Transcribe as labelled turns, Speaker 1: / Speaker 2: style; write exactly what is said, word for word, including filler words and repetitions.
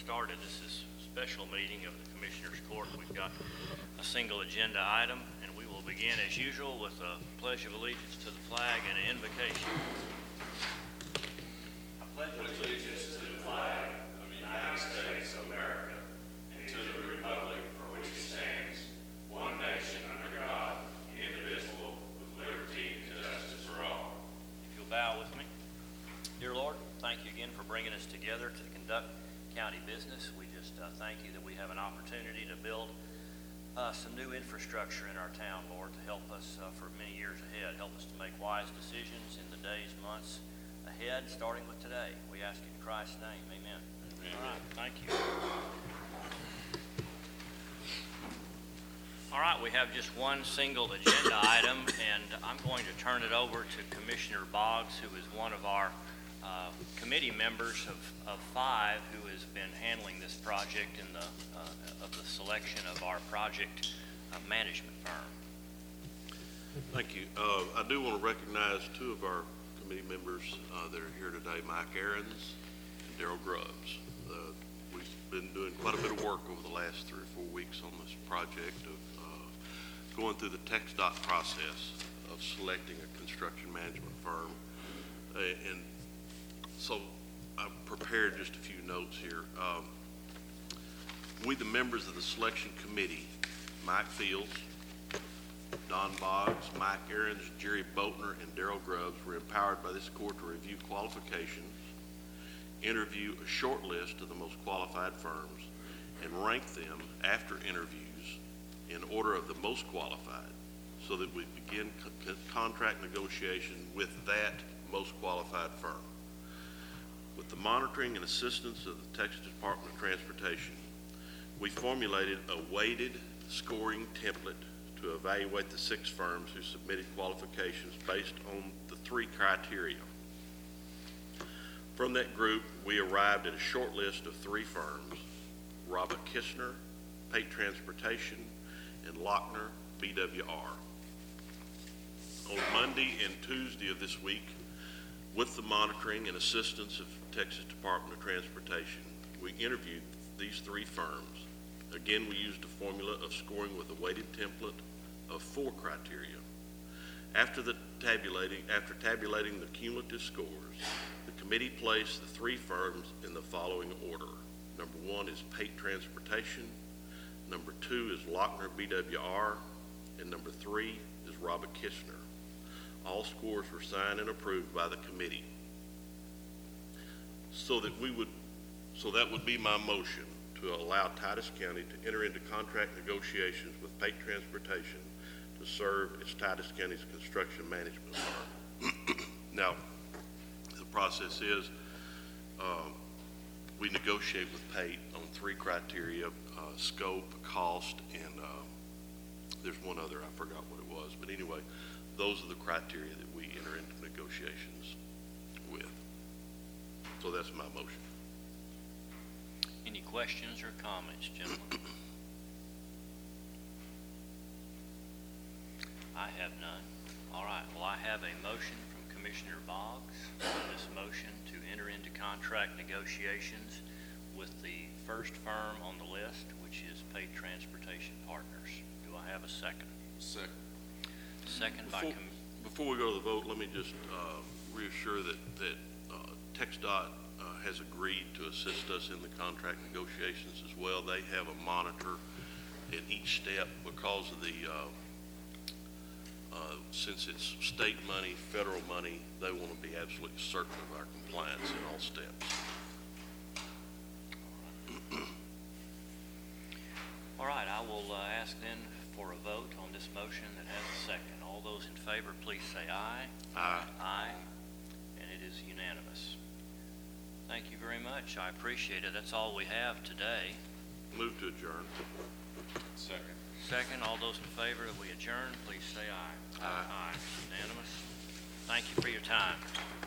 Speaker 1: started. This is a special meeting of the Commissioners Court. We've got a single agenda item, and we will begin as usual with a pledge of allegiance to the flag and an invocation. I pledge allegiance to the flag of the United States of America and to the republic for which it stands, one nation under God, indivisible, with liberty and justice for all. If you'll bow with me. Dear Lord, thank you again for bringing us together to conduct county business. We just uh, thank you that we have an opportunity to build uh, some new infrastructure in our town, Lord, to help us uh, for many years ahead, help us to make wise decisions in the days, months ahead, starting with today. We ask you in Christ's name, amen. Amen. All right, thank you. All right, we have just one single agenda item, and I'm going to turn it over to Commissioner Boggs, who is one of our Uh, committee members of, of five who has been handling this project in the uh, of the selection of our project uh, management firm.
Speaker 2: Thank you. Uh, I do want to recognize two of our committee members uh, that are here today, Mike Ahrens and Daryl Grubbs. Uh, we've been doing quite a bit of work over the last three or four weeks on this project of uh, going through the TxDOT process of selecting a construction management firm. Uh, and So I've prepared just a few notes here. Um, we, the members of the selection committee, Mike Fields, Don Boggs, Mike Ahrens, Jerry Boatner, and Daryl Grubbs, were empowered by this court to review qualifications, interview a short list of the most qualified firms, and rank them after interviews in order of the most qualified, so that we begin co- contract negotiation with that most qualified firm. With the monitoring and assistance of the Texas Department of Transportation, we formulated a weighted scoring template to evaluate the six firms who submitted qualifications based on the three criteria. From that group, we arrived at a short list of three firms: Robert Kistner, Pate Transportation, and Lochner B W R. On Monday and Tuesday of this week, with the monitoring and assistance of Texas Department of Transportation, we interviewed these three firms. Again, we used a formula of scoring with a weighted template of four criteria. After the tabulating, after tabulating the cumulative scores, the committee placed the three firms in the following order. Number one is Pate Transportation, number two is Lochner B W R, and number three is Robert Kistner. All scores were signed and approved by the committee. So that we would, so that would be my motion to allow Titus County to enter into contract negotiations with Pate Transportation to serve as Titus County's construction management firm. Now, the process is um, we negotiate with Pate on three criteria: uh, scope, cost, and uh, there's one other, I forgot what it was, but anyway, those are the criteria that we enter into negotiations with. So that's my motion.
Speaker 1: Any questions or comments, gentlemen? I have none. All right, well, I have a motion from Commissioner Boggs on this motion to enter into contract negotiations with the first firm on the list, which is Pate Transportation Partners. Do I have a second?
Speaker 2: Second.
Speaker 1: Second by
Speaker 2: Before,
Speaker 1: Com-
Speaker 2: before we go to the vote, let me just uh, reassure that, that uh, TxDOT uh, has agreed to assist us in the contract negotiations as well. They have a monitor at each step because of the, uh, uh, since it's state money, federal money, they want to be absolutely certain of our compliance in all steps.
Speaker 1: All right, I will uh, ask then for a vote on this motion that has a second. All those in favor, please say aye.
Speaker 2: Aye.
Speaker 1: Aye. And it is unanimous. Thank you very much. I appreciate it. That's all we have today.
Speaker 2: Move to adjourn.
Speaker 3: Second.
Speaker 1: Second, all those in favor that we adjourn, please say aye.
Speaker 2: Aye.
Speaker 1: Aye. Unanimous. Thank you for your time.